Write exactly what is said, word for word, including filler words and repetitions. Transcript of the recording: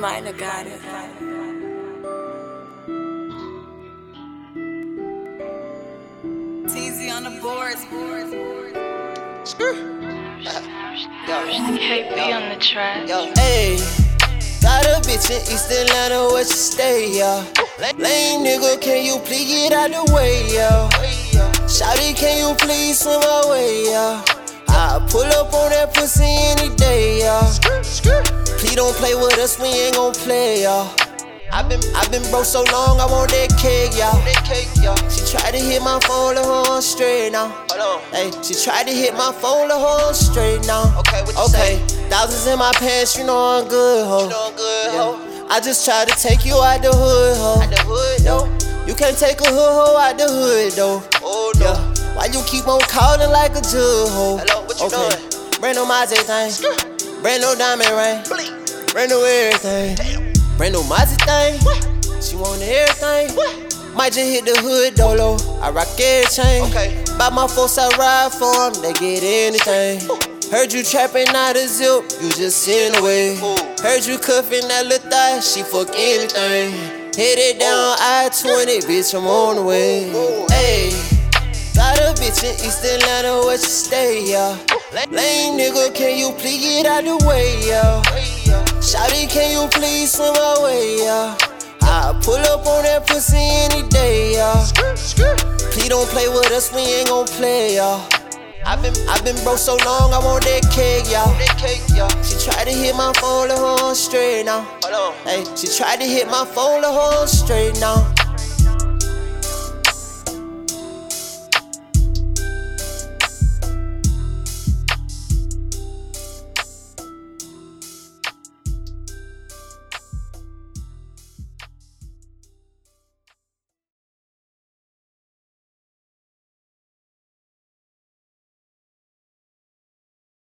Might have got it. T Z on the boards. K B on the track. Hey, got a bitch in East Atlanta where she stay, yeah. Lame nigga, can you please get out the way, yeah? Shawty, can you please swim my way, yeah? I pull up on that pussy any day, yeah. Please don't play with us, we ain't gon' play, yeah. I been, I been broke so long, I want that cake, y'all. She tried to hit my phone, the whole straight now. Hold on. Hey, she tried to hit my phone, the whole straight now. Okay, what you okay. Say? Thousands in my pants, you know I'm good, ho. You know I'm good, ho. Yeah. I just tried to take you out the hood, ho. Out the hood, though. You can't take a hood, ho, out the hood, though. Oh, no. Yeah. Why you keep on calling like a jug, ho? Hello, what you okay. Doing? Brand new Mazzy thing. Brand new diamond ring. Brand new everything. Damn. Brand new Mazzy thing, what? She want everything. What? Might just hit the hood dolo. I rock every chain. Okay. By my folks, I ride for them, they get anything. Ooh. Heard you trapping out of zip, you just sitting away. Ooh. Heard you cuffing that little thigh, she fuck anything. Headed down I twenty, bitch, I'm on the way. Hey, got a bitch in East Atlanta where she stay, yeah. Lame nigga, can you please get out the way, yeah? Shawty, can you please swim my way, yeah? I pull up on that pussy any day, yeah. Please don't play with us, we ain't gon' play, yeah. I been, I been broke so long, I want that cake, y'all. She tried to hit my phone, the whole straight now. Hold on. Hey, she tried to hit my phone, the whole straight now.